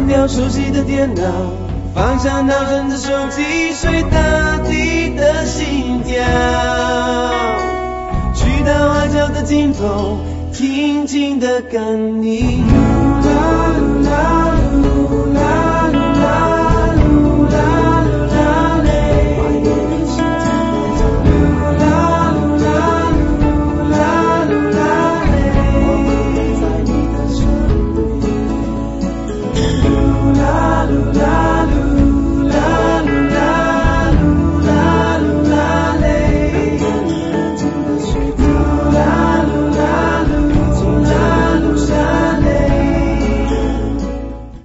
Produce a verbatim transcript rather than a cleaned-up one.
关掉熟悉的电脑，放下闹钟的手机，睡大地的心跳，去到海角的尽头，静静地看你。